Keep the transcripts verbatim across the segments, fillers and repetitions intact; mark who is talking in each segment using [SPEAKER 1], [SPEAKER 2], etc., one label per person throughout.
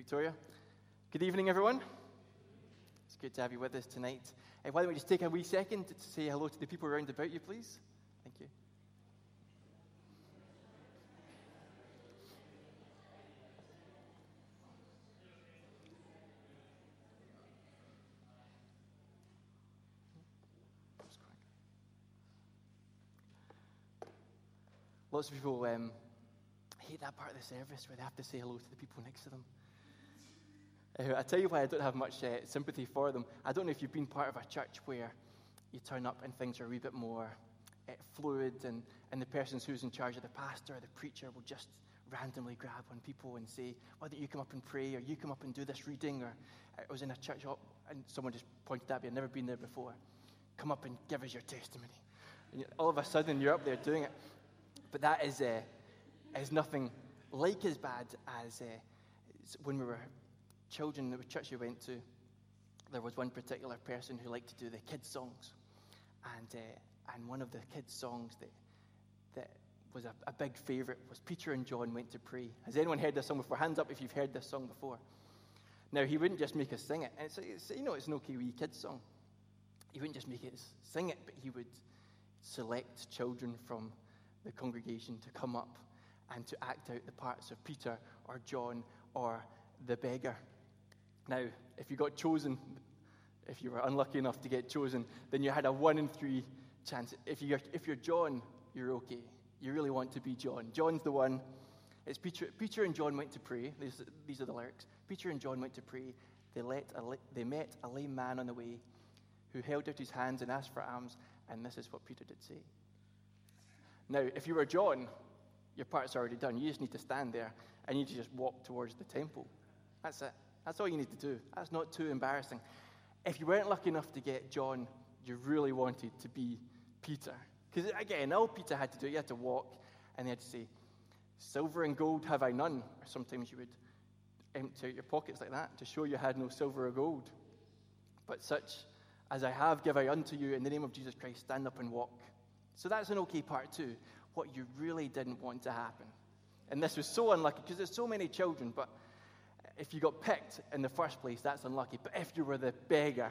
[SPEAKER 1] Victoria. Good evening, everyone. It's good to have you with us tonight. Uh, why don't we just take a wee second to say hello to the people around about you, please? Thank you. Lots of people um, hate that part of the service where they have to say hello to the people next to them. Uh, I tell you why I don't have much uh, sympathy for them. I don't know if you've been part of a church where you turn up and things are a wee bit more uh, fluid, and, and the person who's in charge of the pastor or the preacher will just randomly grab on people and say, why don't you come up and pray, or you come up and do this reading, or I was in a church and someone just pointed at me, I'd never been there before, come up and give us your testimony. And you, all of a sudden you're up there doing it. But that is, uh, is nothing like as bad as uh, when we were children, the church we went to, there was one particular person who liked to do the kids' songs. And uh, and one of the kids' songs that that was a, a big favourite was Peter and John Went to Pray. Has anyone heard this song before? Hands up if you've heard this song before. Now, he wouldn't just make us sing it. And it's, it's, you know, it's an okay wee kids' song. He wouldn't just make us sing it, but he would select children from the congregation to come up and to act out the parts of Peter or John or the beggar. Now, if you got chosen, if you were unlucky enough to get chosen, then you had a one in three chance. If you're, if you're John, you're okay. You really want to be John. John's the one. It's Peter, Peter and John went to pray. These, these are the lyrics. Peter and John went to pray. They, let a, they met a lame man on the way who held out his hands and asked for alms, and this is what Peter did say. Now, if you were John, your part's already done. You just need to stand there, and you need to just walk towards the temple. That's it. That's all you need to do. That's not too embarrassing. If you weren't lucky enough to get John, you really wanted to be Peter. Because, again, all Peter had to do, he had to walk, and he had to say, silver and gold have I none. Or sometimes you would empty out your pockets like that to show you had no silver or gold. But such as I have give I unto you, in the name of Jesus Christ, stand up and walk. So that's an okay part too. What you really didn't want to happen. And this was so unlucky, because there's so many children, but if you got picked in the first place, that's unlucky. But if you were the beggar,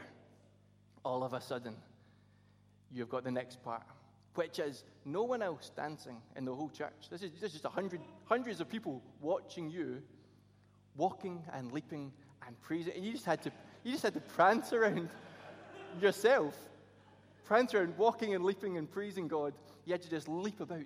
[SPEAKER 1] all of a sudden, you've got the next part, which is no one else dancing in the whole church. This is, this is just a hundred, hundreds of people watching you, walking and leaping and praising. And you just had to, you just had to prance around yourself, prance around, walking and leaping and praising God. You had to just leap about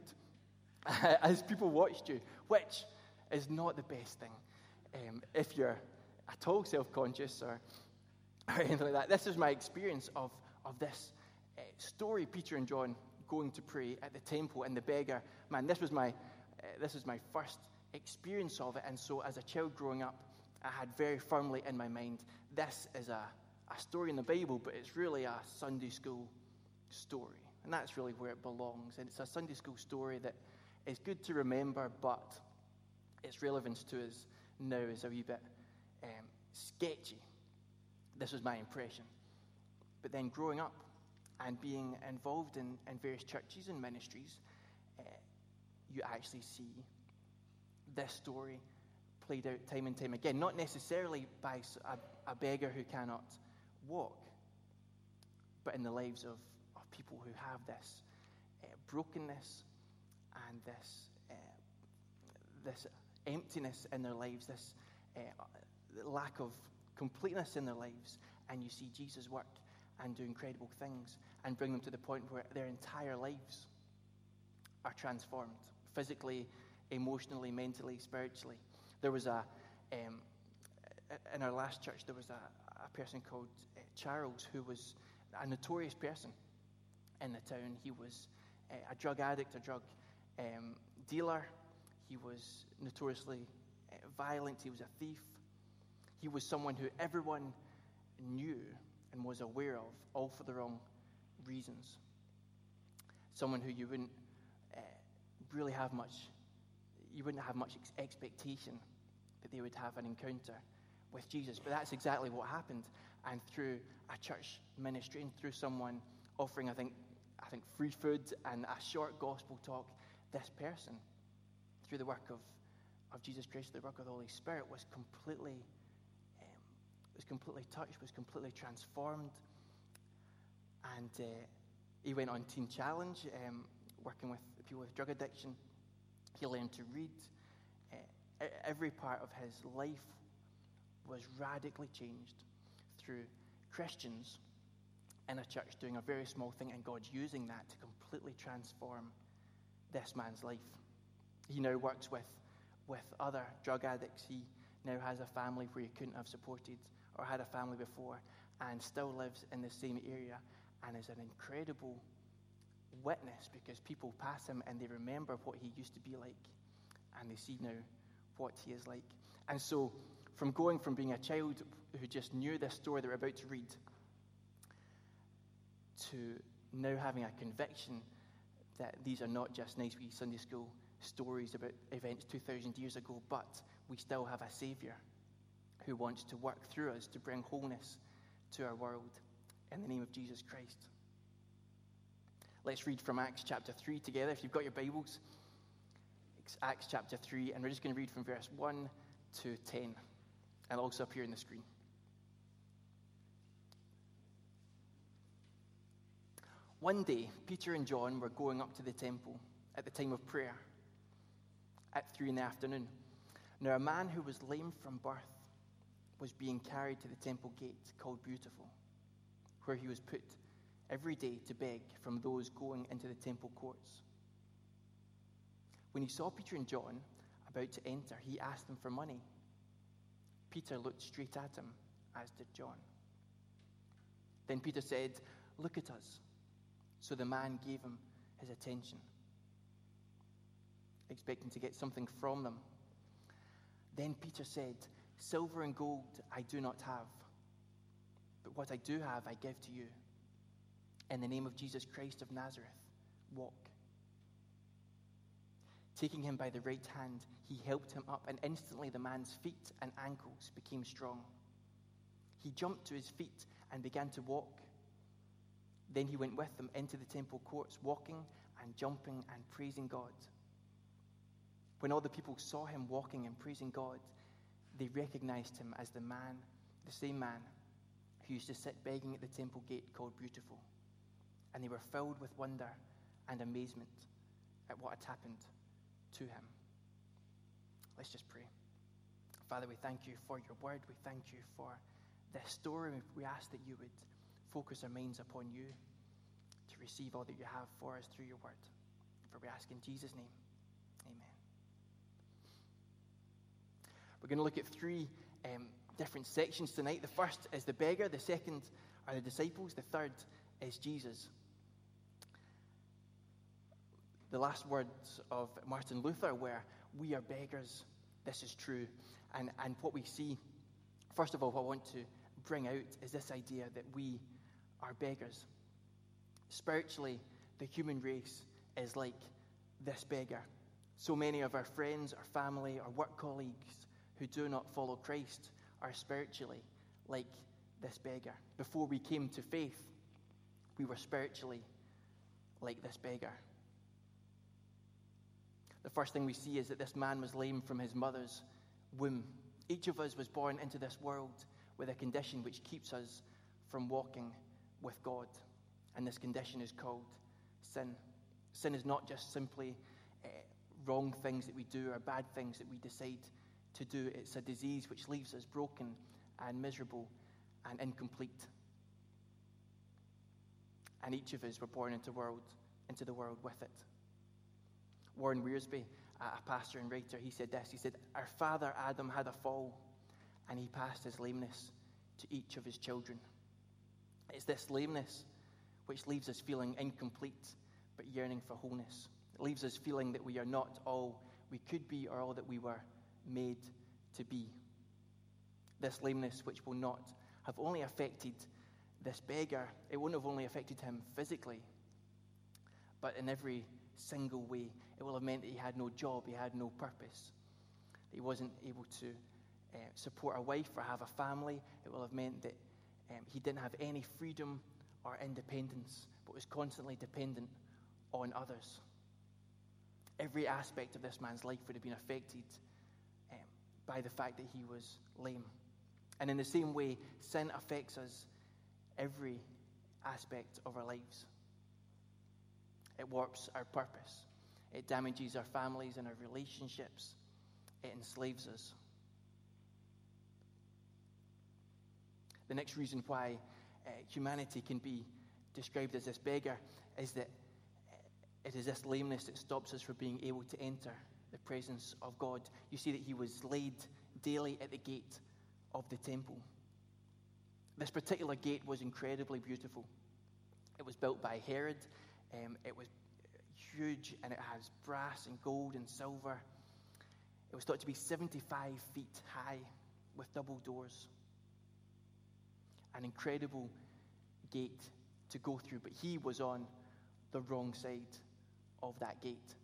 [SPEAKER 1] as people watched you, which is not the best thing. Um, if you're at all self-conscious or, or anything like that. This is my experience of, of this uh, story, Peter and John going to pray at the temple and the beggar. Man, this was my uh, this was my first experience of it. And so as a child growing up, I had very firmly in my mind, this is a, a story in the Bible, but it's really a Sunday school story. And that's really where it belongs. And it's a Sunday school story that is good to remember, but its relevance to us now is a wee bit um, sketchy. This was my impression. But then growing up and being involved in, in various churches and ministries, uh, you actually see this story played out time and time again. Not necessarily by a, a beggar who cannot walk, but in the lives of, of people who have this uh, brokenness and this uh, this emptiness in their lives, this uh, lack of completeness in their lives, and you see Jesus work and do incredible things and bring them to the point where their entire lives are transformed, physically, emotionally, mentally, spiritually. There was a, um, in our last church, there was a, a person called uh, Charles, who was a notorious person in the town. He was uh, a drug addict, a drug um, dealer. He was notoriously uh, violent. He was a thief. He was someone who everyone knew and was aware of, all for the wrong reasons. Someone who you wouldn't uh, really have much, you wouldn't have much ex- expectation that they would have an encounter with Jesus. But that's exactly what happened. And through a church ministry and through someone offering, I think, I think free food and a short gospel talk, this person, through the work of, of Jesus Christ, the work of the Holy Spirit, was completely, um, was completely touched, was completely transformed. And uh, he went on Teen Challenge, um, working with people with drug addiction. He learned to read. Uh, every part of his life was radically changed through Christians in a church doing a very small thing, and God using that to completely transform this man's life. He now works with, with other drug addicts. He now has a family where he couldn't have supported or had a family before, and still lives in the same area, and is an incredible witness because people pass him and they remember what he used to be like, and they see now what he is like. And so, from going from being a child who just knew this story that we're about to read, to now having a conviction that these are not just nice wee Sunday school stories about events two thousand years ago, but we still have a Saviour who wants to work through us to bring wholeness to our world in the name of Jesus Christ. Let's read from Acts chapter three together. If you've got your Bibles, it's Acts chapter three, and we're just going to read from verse one to ten, and also up here on the screen. One day, Peter and John were going up to the temple at the time of prayer at three in the afternoon. Now a man who was lame from birth was being carried to the temple gate called Beautiful, where he was put every day to beg from those going into the temple courts. When he saw Peter and John about to enter, he asked them for money. Peter looked straight at him, as did John. Then Peter said, "Look at us." So the man gave him his attention, expecting to get something from them. Then Peter said, "Silver and gold I do not have, but what I do have I give to you. In the name of Jesus Christ of Nazareth, walk." Taking him by the right hand, he helped him up, and instantly the man's feet and ankles became strong. He jumped to his feet and began to walk. Then he went with them into the temple courts, walking and jumping and praising God. When all the people saw him walking and praising God, they recognized him as the man, the same man who used to sit begging at the temple gate called Beautiful. And they were filled with wonder and amazement at what had happened to him. Let's just pray. Father, we thank you for your word. We thank you for this story. We ask that you would focus our minds upon you to receive all that you have for us through your word. For we ask in Jesus' name, amen. We're going to look at three um, different sections tonight. The first is the beggar, the second are the disciples, the third is Jesus. The last words of Martin Luther were, "We are beggars, this is true." And, and what we see, first of all, what I want to bring out is this idea that we are beggars. Spiritually, the human race is like this beggar. So many of our friends, our family, our work colleagues who do not follow Christ are spiritually like this beggar. Before we came to faith, we were spiritually like this beggar. The first thing we see is that this man was lame from his mother's womb. Each of us was born into this world with a condition which keeps us from walking with God. And this condition is called sin. Sin is not just simply uh, wrong things that we do or bad things that we decide to do. It's a disease which leaves us broken and miserable and incomplete. And each of us were born into world, into the world with it. Warren Wiersbe, a pastor and writer, he said this. He said, "Our father Adam had a fall, and he passed his lameness to each of his children." It's this lameness which leaves us feeling incomplete, but yearning for wholeness. It leaves us feeling that we are not all we could be or all that we were made to be. This lameness which will not have only affected this beggar, it won't have only affected him physically, but in every single way. It will have meant that he had no job, he had no purpose, that he wasn't able to uh, support a wife or have a family. It will have meant that um, he didn't have any freedom or independence, but was constantly dependent on others. Every aspect of this man's life would have been affected by the fact that he was lame. And in the same way, sin affects us every aspect of our lives. It warps our purpose. It damages our families and our relationships. It enslaves us. The next reason why uh, humanity can be described as this beggar is that it is this lameness that stops us from being able to enter the presence of God. You see that he was laid daily at the gate of the temple. This particular gate was incredibly beautiful. It was built by Herod. Um, it was huge, and it has brass and gold and silver. It was thought to be seventy-five feet high with double doors. An incredible gate to go through, but he was on the wrong side of that gate.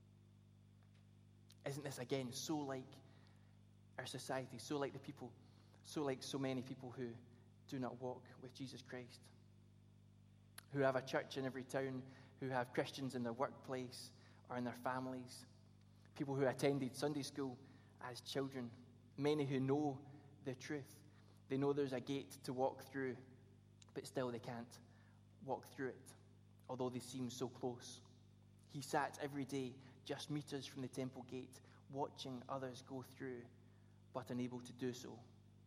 [SPEAKER 1] Isn't this again so like our society, so like the people, so like so many people who do not walk with Jesus Christ, who have a church in every town, who have Christians in their workplace or in their families, people who attended Sunday school as children, many who know the truth. They know there's a gate to walk through, but still they can't walk through it, although they seem so close. He sat every day just meters from the temple gate, watching others go through, but unable to do so.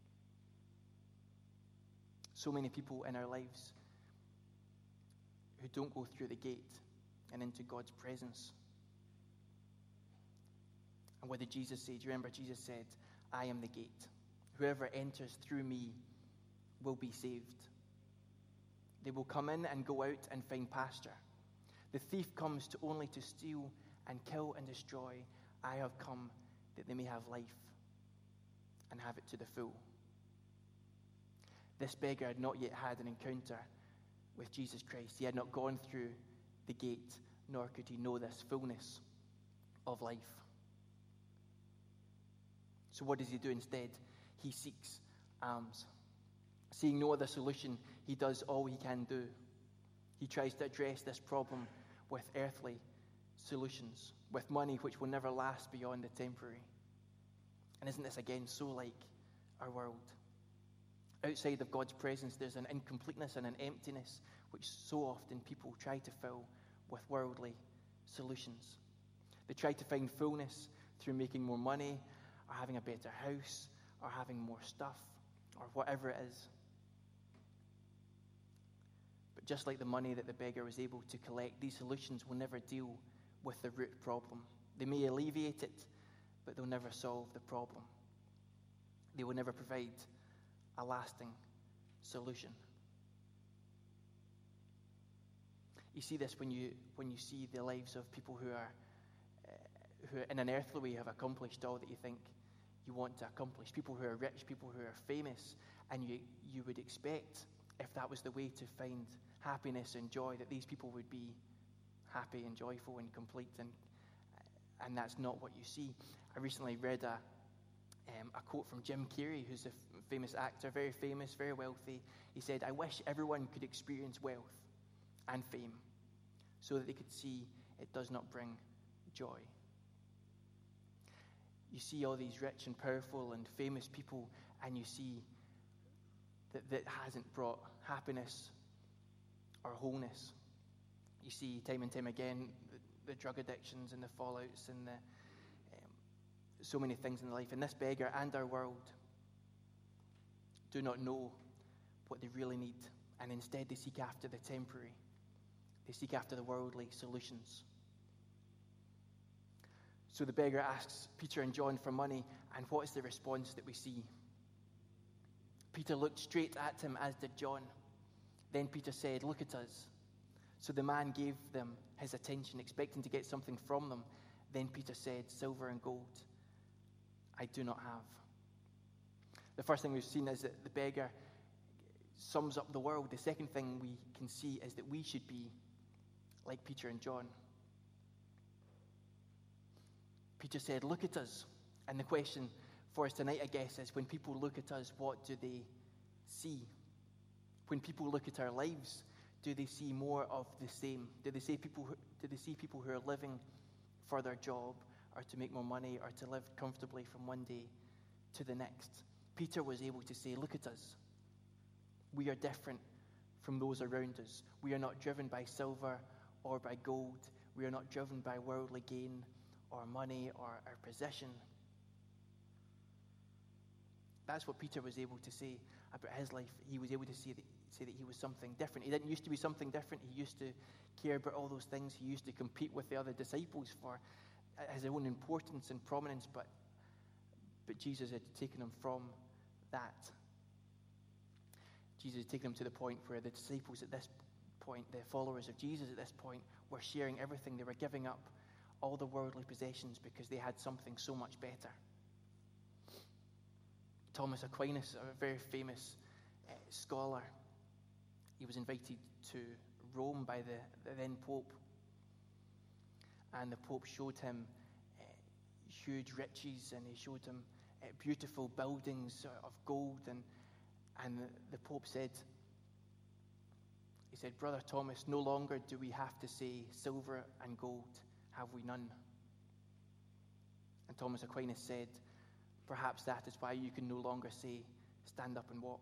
[SPEAKER 1] So many people in our lives who don't go through the gate and into God's presence. And what did Jesus say? Do you remember Jesus said, I am the gate. Whoever enters through me will be saved. They will come in and go out and find pasture. The thief comes to only to steal and kill and destroy. I have come that they may have life and have it to the full. This beggar had not yet had an encounter with Jesus Christ. He had not gone through the gate, nor could he know this fullness of life. So what does he do instead? He seeks alms. Seeing no other solution, he does all he can do. He tries to address this problem with earthly solutions, with money which will never last beyond the temporary. And isn't this again so like our world? Outside of God's presence, there's an incompleteness and an emptiness which so often people try to fill with worldly solutions. They try to find fullness through making more money, or having a better house, or having more stuff, or whatever it is. But just like the money that the beggar was able to collect, these solutions will never deal with the root problem. They may alleviate it, but they'll never solve the problem. They will never provide a lasting solution. You see this when you when you see the lives of people who are uh, who in an earthly way have accomplished all that you think you want to accomplish. People who are rich, people who are famous, and you you would expect, if that was the way to find happiness and joy, that these people would be happy and joyful and complete, and and that's not what you see. I recently read a um, a quote from Jim Carrey, who's a f- famous actor, very famous, very wealthy. He said, "I wish everyone could experience wealth and fame so that they could see it does not bring joy." You see all these rich and powerful and famous people, and you see that that hasn't brought happiness or wholeness. You see time and time again the, the drug addictions and the fallouts and the um, so many things in life. And this beggar and our world do not know what they really need, and instead they seek after the temporary. They seek after the worldly solutions. So the beggar asks Peter and John for money, and what is the response that we see? Peter looked straight at him, as did John. Then Peter said, "Look at us." So the man gave them his attention, expecting to get something from them. Then Peter said, "Silver and gold I do not have." The first thing we've seen is that the beggar sums up the world. The second thing we can see is that we should be like Peter and John. Peter said, "Look at us." And the question for us tonight, I guess, is when people look at us, what do they see? When people look at our lives, do they see more of the same? Do they see people who, do they see people who are living for their job, or to make more money, or to live comfortably from one day to the next. Peter was able to say, look at us. We are different from those around us. We are not driven by silver or by gold. We are not driven by worldly gain or money or our possession. That's what Peter was able to say about his life. He was able to say that, say that he was something different. He didn't used to be something different. He used to care about all those things. He used to compete with the other disciples for his own importance and prominence, but, but Jesus had taken him from that. Jesus had taken him to the point where the disciples at this point, the followers of Jesus at this point, were sharing everything. They were giving up all the worldly possessions because they had something so much better. Thomas Aquinas, a very famous uh, scholar, he was invited to Rome by the, the then Pope, and the Pope showed him uh, huge riches, and he showed him uh, beautiful buildings of gold, and and the, the Pope said, he said, Brother Thomas, no longer do we have to say silver and gold, have we none? And Thomas Aquinas said, perhaps that is why you can no longer say, stand up and walk.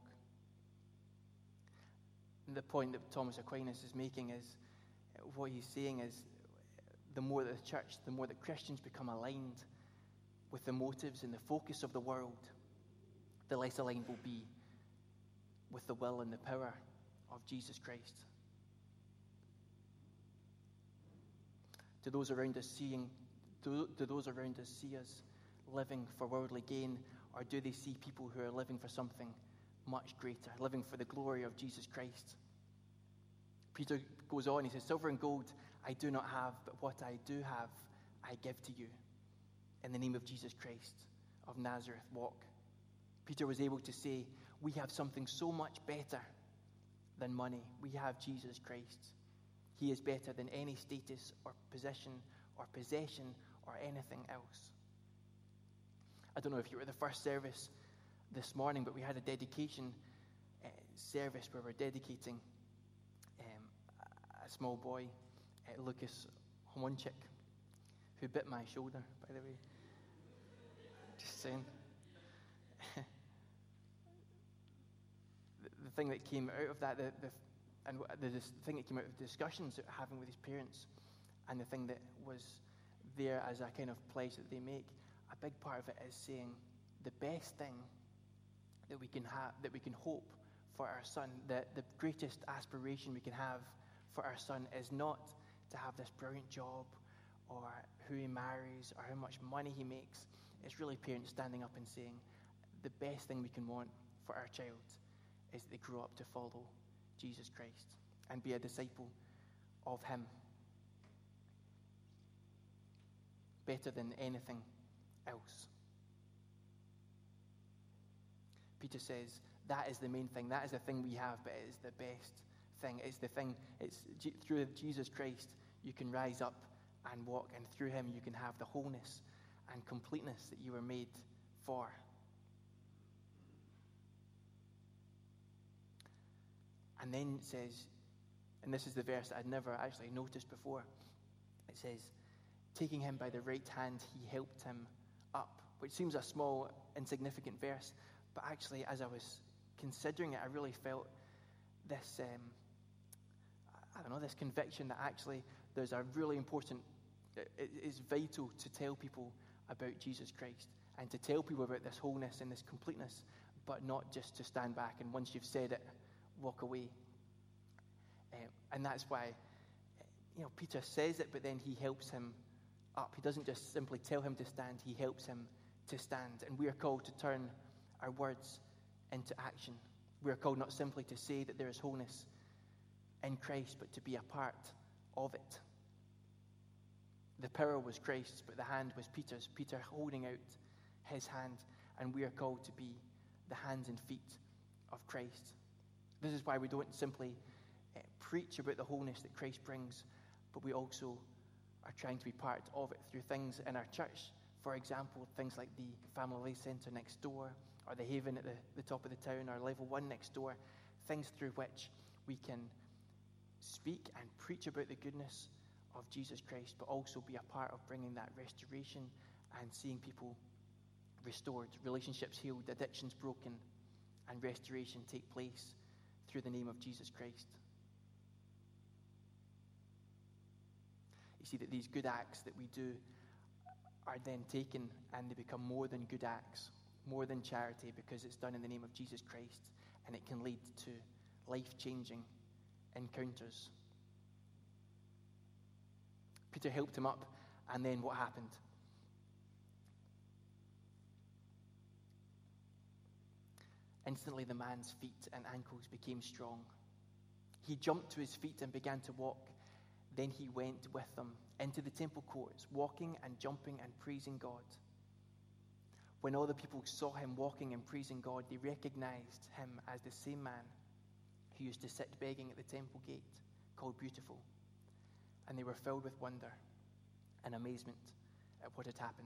[SPEAKER 1] And the point that Thomas Aquinas is making is, what he's saying is, the more that the church, the more that Christians become aligned with the motives and the focus of the world, the less aligned we'll be with the will and the power of Jesus Christ. Do those around us seeing, do, do those around us see us living for worldly gain, or do they see people who are living for something much greater, living for the glory of Jesus Christ? Peter goes on, he says, silver and gold I do not have, but what I do have I give to you. In the name of Jesus Christ of Nazareth, walk. Peter was able to say, we have something so much better than money. We have Jesus Christ. He is better than any status or position or possession or anything else. I don't know if you were at the first service this morning, but we had a dedication uh, service where we're dedicating um, a small boy, uh, Lucas Homonchik, who bit my shoulder, by the way. Just saying. the, the thing that came out of that, the, the and the, the thing that came out of the discussions that we're having with his parents, and the thing that was there as a kind of pledge that they make, a big part of it is saying the best thing that we can have, that we can hope for our son, that the greatest aspiration we can have for our son is not to have this brilliant job or who he marries or how much money he makes. It's really parents standing up and saying the best thing we can want for our child is that they grow up to follow Jesus Christ and be a disciple of him. Better than anything else. Peter says that is the main thing. That is the thing we have, but it is the best thing. It's the thing. It's through Jesus Christ you can rise up and walk, and through him you can have the wholeness and completeness that you were made for. And then it says, and this is the verse that I'd never actually noticed before, it says, taking him by the right hand, he helped him up, which seems a small, insignificant verse, but actually, as I was considering it, I really felt this, um, I don't know, this conviction that actually there's a really important, it is vital to tell people about Jesus Christ and to tell people about this wholeness and this completeness, but not just to stand back and once you've said it, walk away. Um, and that's why, you know, Peter says it, but then he helps him up. He doesn't just simply tell him to stand, he helps him to stand. And we are called to turn our words into action. We are called not simply to say that there is wholeness in Christ, but to be a part of it. The power was Christ's, but the hand was Peter's. Peter holding out his hand, and we are called to be the hands and feet of Christ. This is why we don't simply uh, preach about the wholeness that Christ brings, but we also are trying to be part of it through things in our church. For example, things like the Family Life Centre next door, or the Haven at the, the top of the town, or Level one next door, things through which we can speak and preach about the goodness of Jesus Christ, but also be a part of bringing that restoration and seeing people restored, relationships healed, addictions broken, and restoration take place through the name of Jesus Christ. You see that these good acts that we do are then taken and they become more than good acts, more than charity, because it's done in the name of Jesus Christ, and it can lead to life-changing encounters. Peter helped him up, and then what happened? Instantly the man's feet and ankles became strong. He jumped to his feet and began to walk. Then he went with them into the temple courts, walking and jumping and praising God. When all the people saw him walking and praising God, they recognized him as the same man who used to sit begging at the temple gate, called Beautiful. And they were filled with wonder and amazement at what had happened.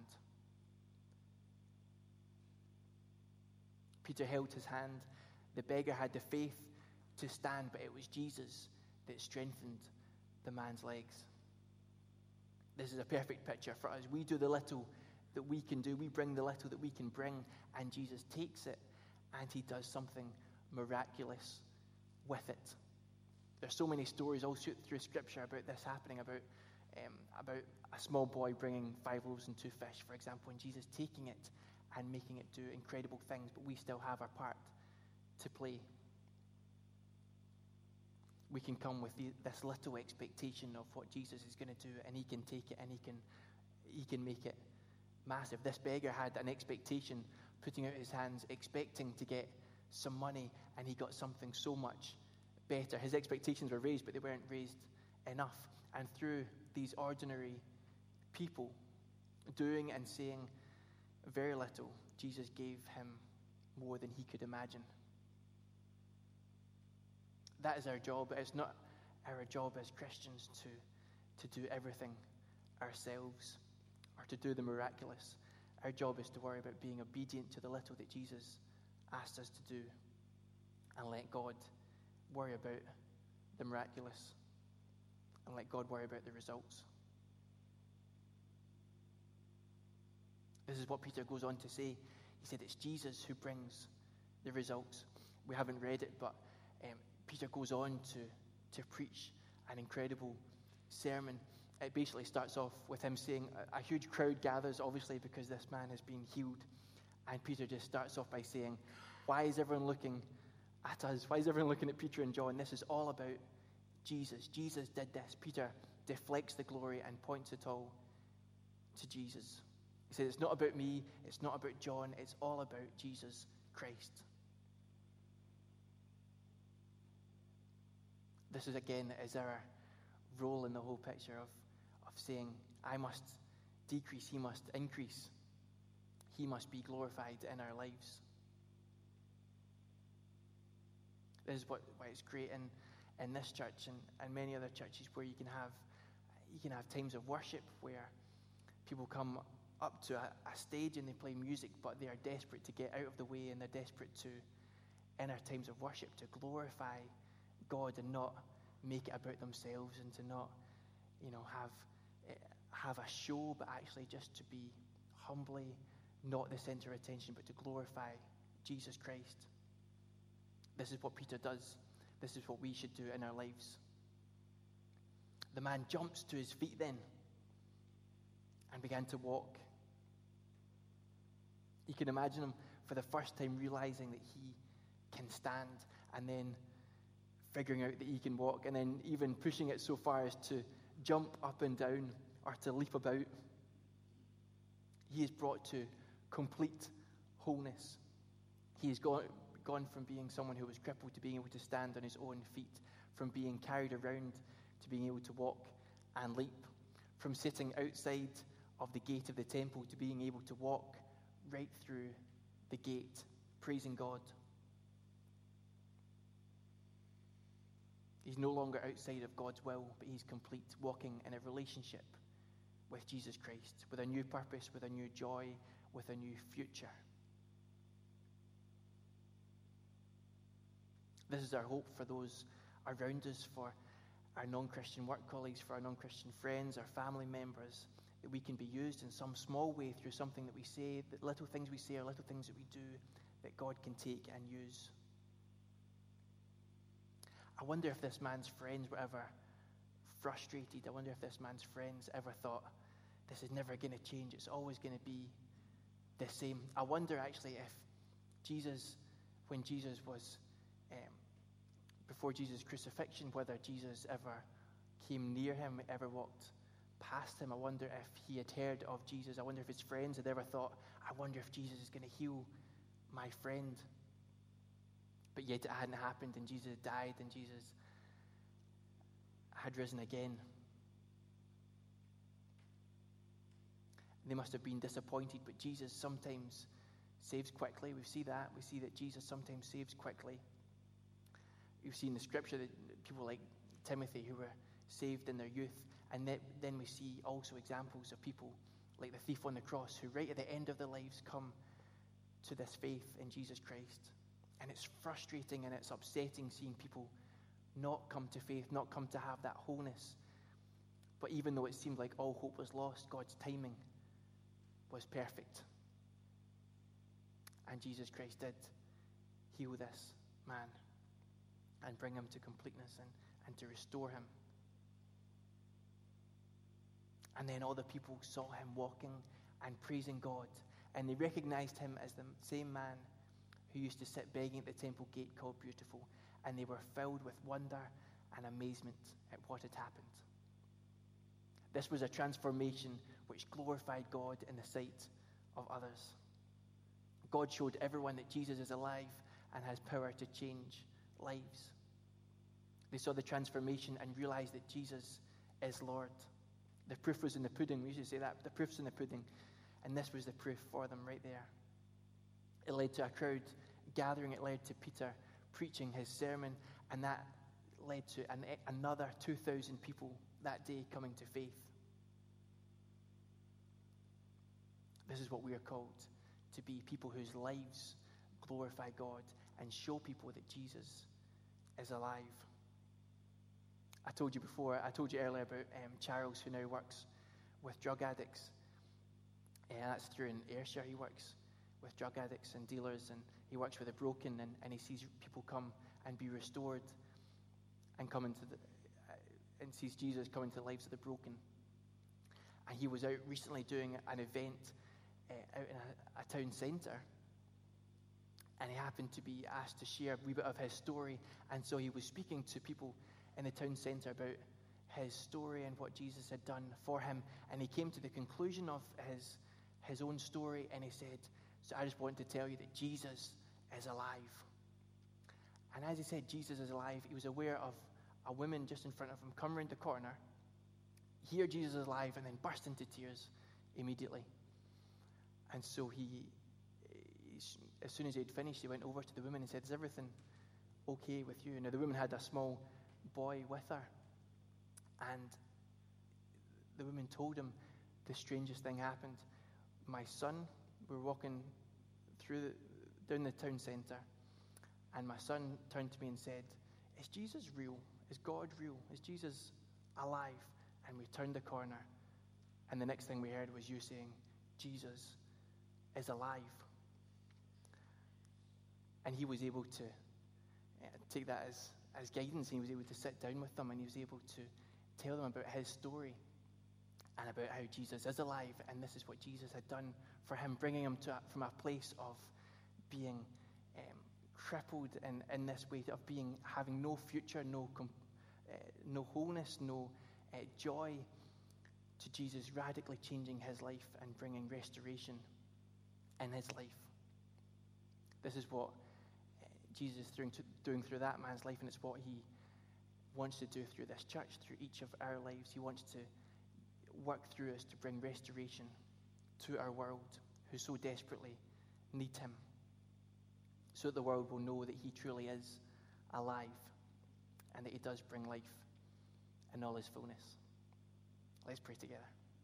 [SPEAKER 1] Peter held his hand. The beggar had the faith to stand, but it was Jesus that strengthened the man's legs. This is a perfect picture for us. We do the little that we can do. We bring the little that we can bring, and Jesus takes it and he does something miraculous with it. There's so many stories all through Scripture about this happening, about um, about a small boy bringing five loaves and two fish, for example, and Jesus taking it and making it do incredible things, but we still have our part to play. We can come with the, this little expectation of what Jesus is going to do, and he can take it and he can he can make it massive. This beggar had an expectation, putting out his hands, expecting to get some money, and he got something so much better. His expectations were raised, but they weren't raised enough. And through these ordinary people doing and saying very little, Jesus gave him more than he could imagine. That is our job. It's not our job as Christians to, to do everything ourselves or to do the miraculous. Our job is to worry about being obedient to the little that Jesus asked us to do, and let God worry about the miraculous, and let God worry about the results. This is what Peter goes on to say. He said it's Jesus who brings the results. We haven't read it, but um, Peter goes on to, to preach an incredible sermon. It basically starts off with him saying a, a huge crowd gathers, obviously, because this man has been healed. And Peter just starts off by saying, why is everyone looking at us? Why is everyone looking at Peter and John? This is all about Jesus. Jesus did this. Peter deflects the glory and points it all to Jesus. He says, it's not about me, it's not about John, it's all about Jesus Christ. This is, again, is our role in the whole picture of, of saying, I must decrease, he must increase. He must be glorified in our lives. This is what, why it's great in, in this church and, and many other churches, where you can have you can have times of worship where people come up to a, a stage and they play music, but they are desperate to get out of the way, and they're desperate to, in our times of worship, to glorify God and not make it about themselves, and to not, you know, have have a show, but actually just to be humbly not the center of attention, but to glorify Jesus Christ. This is what Peter does. This is what we should do in our lives. The man jumps to his feet then and began to walk. You can imagine him for the first time realizing that he can stand, and then figuring out that he can walk, and then even pushing it so far as to jump up and down or to leap about. He is brought to complete wholeness. He has gone, gone from being someone who was crippled to being able to stand on his own feet, from being carried around to being able to walk and leap, from sitting outside of the gate of the temple to being able to walk right through the gate, praising God. He's no longer outside of God's will, but he's complete, walking in a relationship with Jesus Christ, with a new purpose, with a new joy, with a new future. This is our hope for those around us, for our non-Christian work colleagues, for our non-Christian friends, our family members, that we can be used in some small way through something that we say, that little things we say or little things that we do, that God can take and use. I wonder if this man's friends were ever frustrated. I wonder if this man's friends ever thought, this is never going to change. It's always going to be the same. I wonder actually if Jesus, when Jesus was, um, before Jesus' crucifixion, whether Jesus ever came near him, ever walked past him. I wonder if he had heard of Jesus. I wonder if his friends had ever thought, I wonder if Jesus is going to heal my friend. But yet it hadn't happened, and Jesus died, and Jesus had risen again. They must have been disappointed, but Jesus sometimes saves quickly. We see that. We see that Jesus sometimes saves quickly. We've seen in the scripture that people like Timothy who were saved in their youth, and then we see also examples of people like the thief on the cross who right at the end of their lives come to this faith in Jesus Christ. And it's frustrating and it's upsetting seeing people not come to faith, not come to have that wholeness. But even though it seemed like all hope was lost, God's timing was perfect. And Jesus Christ did heal this man and bring him to completeness and, and to restore him. And then all the people saw him walking and praising God, and they recognized him as the same man who used to sit begging at the temple gate called Beautiful, and they were filled with wonder and amazement at what had happened. This was a transformation which glorified God in the sight of others. God showed everyone that Jesus is alive and has power to change lives. They saw the transformation and realized that Jesus is Lord. The proof was in the pudding. We used to say that. The proof's in the pudding. And this was the proof for them right there. It led to a crowd gathering. It led to Peter preaching his sermon. And that led to an, another two thousand people that day coming to faith. This is what we are called to be, people whose lives glorify God and show people that Jesus is alive. I told you before, I told you earlier about um, Charles, who now works with drug addicts. And that's through in Ayrshire. He works with drug addicts and dealers, and he works with the broken, and, and he sees people come and be restored and come into the, uh, and sees Jesus come into the lives of the broken. And he was out recently doing an event uh, out in a, a town centre, and he happened to be asked to share a wee bit of his story, and so he was speaking to people in the town centre about his story and what Jesus had done for him, and he came to the conclusion of his his own story, and he said, so I just want to tell you that Jesus is alive. And as he said Jesus is alive, he was aware of a woman just in front of him come round the corner, hear Jesus is alive, and then burst into tears immediately. And so he, as soon as he had finished, he went over to the woman and said, is everything okay with you? Now the woman had a small boy with her, and the woman told him the strangest thing happened. My son, we were walking through the, down the town centre, and my son turned to me and said, is Jesus real? Is God real? Is Jesus alive? And we turned the corner, and the next thing we heard was you saying, Jesus is alive. And he was able to uh, take that as, as guidance. He was able to sit down with them, and he was able to tell them about his story and about how Jesus is alive, and this is what Jesus had done for him, bringing him to a, from a place of being um, crippled in, in this way, of being having no future, no com- uh, no wholeness, no uh, joy, to Jesus radically changing his life and bringing restoration in his life. This is what uh, Jesus is doing, to, doing through that man's life, and it's what he wants to do through this church, through each of our lives. He wants to work through us to bring restoration to our world, who so desperately need him, so that the world will know that he truly is alive and that he does bring life in all his fullness. Let's pray together.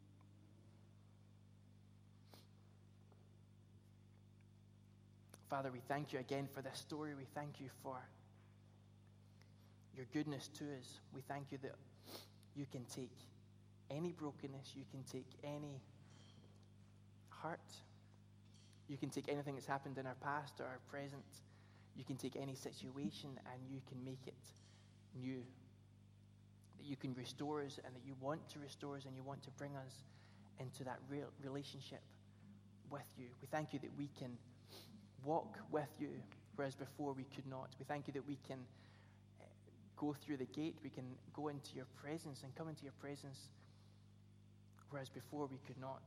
[SPEAKER 1] Father, we thank you again for this story. We thank you for your goodness to us. We thank you that you can take any brokenness. You can take any hurt. You can take anything that's happened in our past or our present. You can take any situation and you can make it new. That you can restore us, and that you want to restore us, and you want to bring us into that real relationship with you. We thank you that we can walk with you, whereas before we could not. We thank you that we can go through the gate, we can go into your presence and come into your presence, whereas before we could not.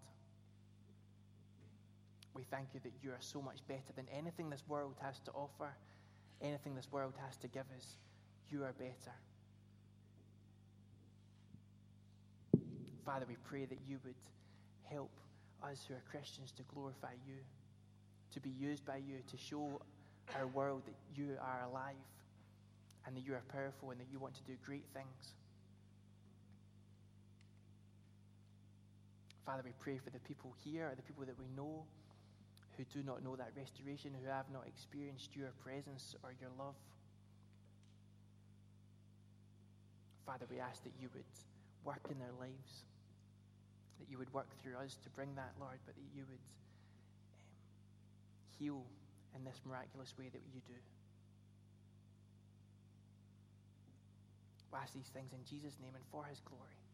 [SPEAKER 1] We thank you that you are so much better than anything this world has to offer, anything this world has to give us. You are better. Father, we pray that you would help us who are Christians to glorify you, to be used by you, to show our world that you are alive and that you are powerful and that you want to do great things. Father, we pray for the people here, or the people that we know who do not know that restoration, who have not experienced your presence or your love. Father, we ask that you would work in their lives, that you would work through us to bring that, Lord, but that you would um, heal in this miraculous way that you do. We ask these things in Jesus' name and for his glory.